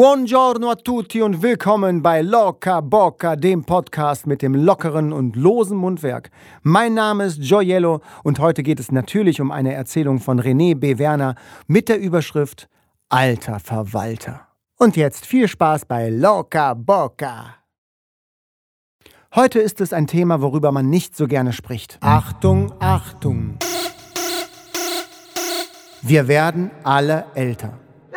Buongiorno a tutti und willkommen bei Loca Bocca, dem Podcast mit dem lockeren und losen Mundwerk. Mein Name ist Gioiello und heute geht es natürlich um eine Erzählung von René B. Werner mit der Überschrift Alter Verwalter. Und jetzt viel Spaß bei Loca Bocca. Heute ist es ein Thema, worüber man nicht so gerne spricht. Achtung, Achtung! Wir werden alle älter.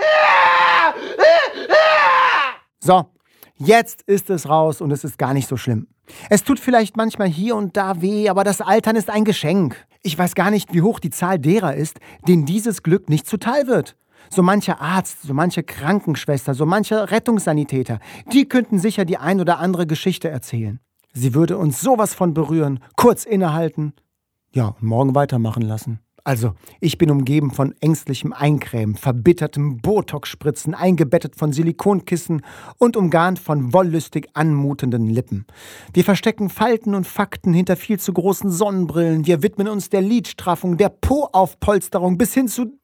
So, jetzt ist es raus und es ist gar nicht so schlimm. Es tut vielleicht manchmal hier und da weh, aber das Altern ist ein Geschenk. Ich weiß gar nicht, wie hoch die Zahl derer ist, denen dieses Glück nicht zuteil wird. So mancher Arzt, so manche Krankenschwester, so mancher Rettungssanitäter, die könnten sicher die ein oder andere Geschichte erzählen. Sie würde uns sowas von berühren, kurz innehalten, ja, und morgen weitermachen lassen. Also, ich bin umgeben von ängstlichem Eincremen, verbittertem Botox-Spritzen, eingebettet von Silikonkissen und umgarnt von wollüstig anmutenden Lippen. Wir verstecken Falten und Fakten hinter viel zu großen Sonnenbrillen. Wir widmen uns der Lidstraffung, der Po-Aufpolsterung bis hin zu...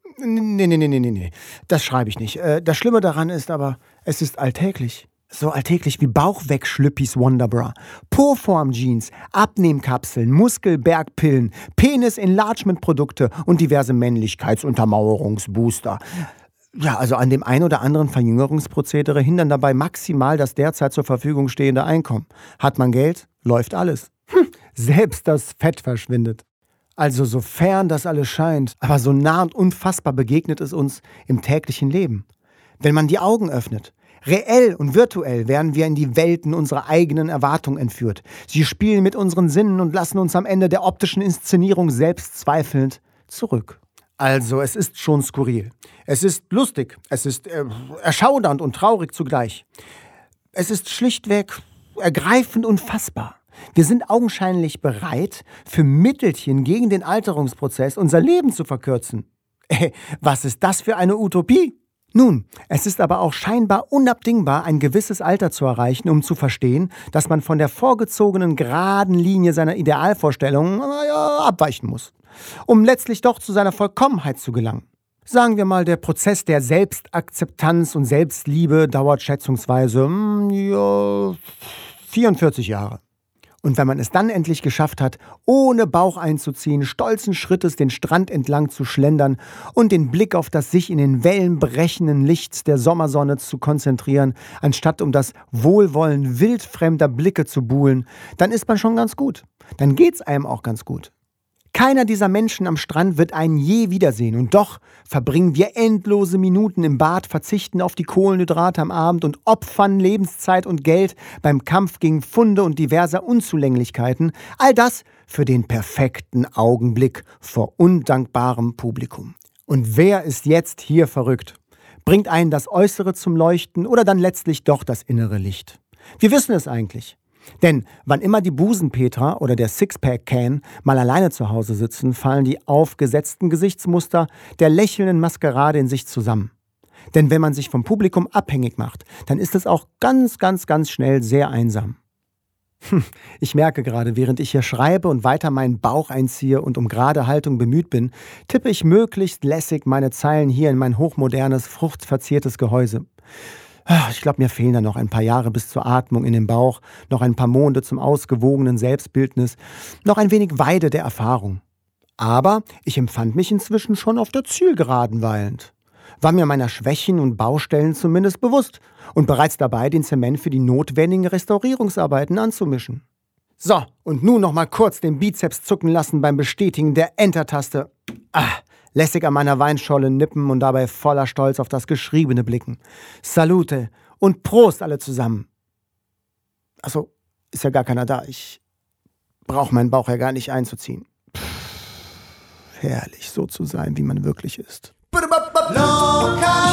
Nee, das schreibe ich nicht. Das Schlimme daran ist aber, es ist alltäglich. So alltäglich wie Bauchwegschlüppis Wonderbra, Po-Form-Jeans, Abnehmkapseln, Muskelbergpillen, Penis-Enlargement-Produkte und diverse Männlichkeitsuntermauerungsbooster. Ja, also an dem ein oder anderen Verjüngerungsprozedere hindern dabei maximal das derzeit zur Verfügung stehende Einkommen. Hat man Geld, läuft alles. Selbst das Fett verschwindet. Also so fern das alles scheint, aber so nah und unfassbar begegnet es uns im täglichen Leben. Wenn man die Augen öffnet, reell und virtuell werden wir in die Welten unserer eigenen Erwartung entführt. Sie spielen mit unseren Sinnen und lassen uns am Ende der optischen Inszenierung selbst zweifelnd zurück. Also, es ist schon skurril. Es ist lustig. Es ist erschaudernd und traurig zugleich. Es ist schlichtweg ergreifend unfassbar. Wir sind augenscheinlich bereit, für Mittelchen gegen den Alterungsprozess unser Leben zu verkürzen. Was ist das für eine Utopie? Nun, es ist aber auch scheinbar unabdingbar, ein gewisses Alter zu erreichen, um zu verstehen, dass man von der vorgezogenen geraden Linie seiner Idealvorstellungen abweichen muss, um letztlich doch zu seiner Vollkommenheit zu gelangen. Sagen wir mal, der Prozess der Selbstakzeptanz und Selbstliebe dauert schätzungsweise 44 Jahre. Und wenn man es dann endlich geschafft hat, ohne Bauch einzuziehen, stolzen Schrittes den Strand entlang zu schlendern und den Blick auf das sich in den Wellen brechenden Licht der Sommersonne zu konzentrieren, anstatt um das Wohlwollen wildfremder Blicke zu buhlen, dann ist man schon ganz gut. Dann geht's einem auch ganz gut. Keiner dieser Menschen am Strand wird einen je wiedersehen und doch verbringen wir endlose Minuten im Bad, verzichten auf die Kohlenhydrate am Abend und opfern Lebenszeit und Geld beim Kampf gegen Funde und diverser Unzulänglichkeiten. All das für den perfekten Augenblick vor undankbarem Publikum. Und wer ist jetzt hier verrückt? Bringt einen das Äußere zum Leuchten oder dann letztlich doch das innere Licht? Wir wissen es eigentlich. Denn wann immer die Busenpetra oder der Sixpack-Can mal alleine zu Hause sitzen, fallen die aufgesetzten Gesichtsmuster der lächelnden Maskerade in sich zusammen. Denn wenn man sich vom Publikum abhängig macht, dann ist es auch ganz schnell sehr einsam. Ich merke gerade, während ich hier schreibe und weiter meinen Bauch einziehe und um gerade Haltung bemüht bin, tippe ich möglichst lässig meine Zeilen hier in mein hochmodernes, fruchtverziertes Gehäuse. Ich glaube, mir fehlen da noch ein paar Jahre bis zur Atmung in den Bauch, noch ein paar Monde zum ausgewogenen Selbstbildnis, noch ein wenig Weide der Erfahrung. Aber ich empfand mich inzwischen schon auf der Zielgeraden weilend. War mir meiner Schwächen und Baustellen zumindest bewusst und bereits dabei, den Zement für die notwendigen Restaurierungsarbeiten anzumischen. So, und nun noch mal kurz den Bizeps zucken lassen beim Bestätigen der Enter-Taste. Lässig an meiner Weinscholle nippen und dabei voller Stolz auf das Geschriebene blicken. Salute und Prost alle zusammen. Achso, ist ja gar keiner da. Ich brauche meinen Bauch ja gar nicht einzuziehen. Herrlich, so zu sein, wie man wirklich ist. Loca